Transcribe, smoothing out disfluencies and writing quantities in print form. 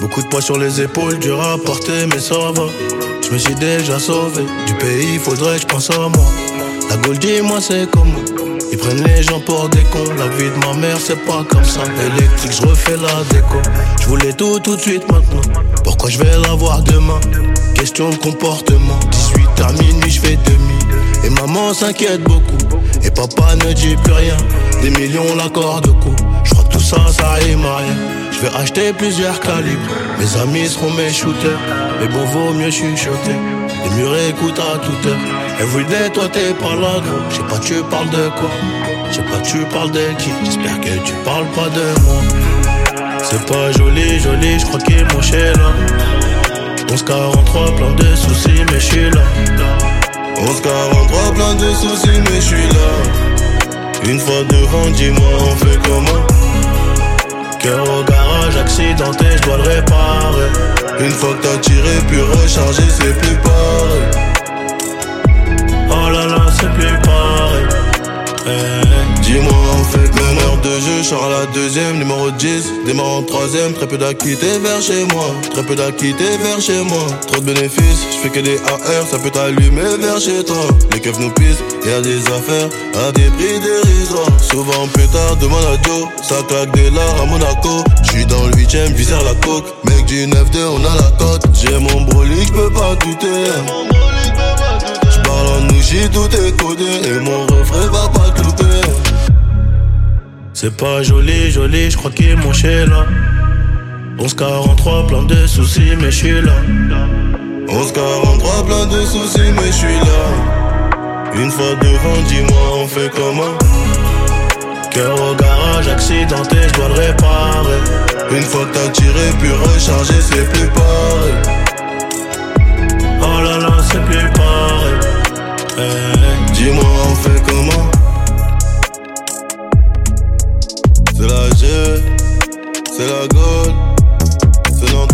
Beaucoup de poids sur les épaules, dur à porter, mais ça va. Je me suis déjà sauvé du pays, faudrait que je pense à moi. La Gaule, dis-moi c'est comment. Ils prennent les gens pour des cons. La vie de ma mère c'est pas comme ça. Électrique, je refais la déco. Je voulais tout de suite maintenant. Pourquoi je vais l'avoir demain? Question de comportement. 18 à minuit, je fais demi. Et maman s'inquiète beaucoup. Et papa ne dit plus rien. Des millions l'accord de coup. Je crois que tout ça, ça rime à rien. Je vais acheter plusieurs calibres. Mes amis seront mes shooters. Mais bon, vaut mieux chuchoter. Les murs écoutent à toute heure. Everyday, toi t'es pas là, gros. Je sais pas, tu parles de quoi? Je sais pas, tu parles de qui? J'espère que tu parles pas de moi. C'est pas joli, joli, je crois qu'il mon chez là. 11-43, plein de soucis, mais je suis là. 11-43, plein de soucis, mais je suis là. Une fois devant, dis-moi, on fait comment? Cœur au garage, accidenté, je dois le réparer. Une fois que t'as tiré, puis rechargé, c'est plus pareil. Oh là là, c'est plus pareil. Dis-moi, on fait meneur de jeu, Charles la deuxième, numéro 10. Démarre en troisième, très peu d'acquittés vers chez moi. Très peu d'acquittés vers chez moi. Trop de bénéfices, je fais que des AR, ça peut t'allumer vers chez toi. Les keufs nous pissent, y'a des affaires à des prix dérisoires. Souvent pétard, demande à Joe, ça claque des lards à Monaco. J'suis dans le 8ème, visère la coke. Mec du 9-2, on a la cote. J'ai mon brolic, j'peux pas douter. J'parle en nouchi, tout est codé. Et mon refrain va pas clouter. C'est pas joli, joli, je crois qu'il mon chez là. 11-43, plein de soucis, mais je suis là. 11-43, plein de soucis, mais je suis là. Une fois devant, dis-moi, on fait comment? Cœur au garage, accidenté, je dois le réparer. Une fois que t'as tiré, puis rechargé, c'est plus pareil. Oh là là, c'est plus pareil. Dis-moi, on fait comment? C'est la G, c'est la Gaule, c'est notre